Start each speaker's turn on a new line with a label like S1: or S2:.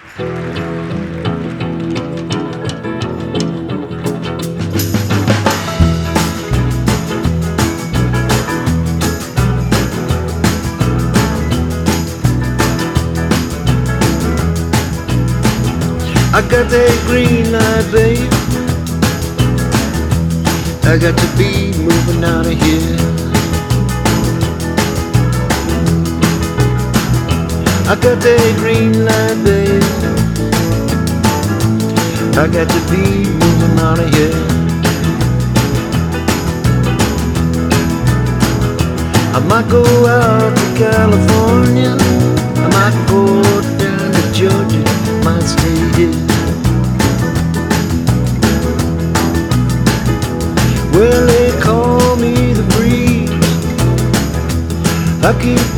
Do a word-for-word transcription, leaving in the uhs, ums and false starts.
S1: I got that green light, babe. I got to be moving out of here. I got that green light, babe. I got to be moving out of here. I might go out to California. I might go down to Georgia. Might stay here. Well, they call me the breeze. I keep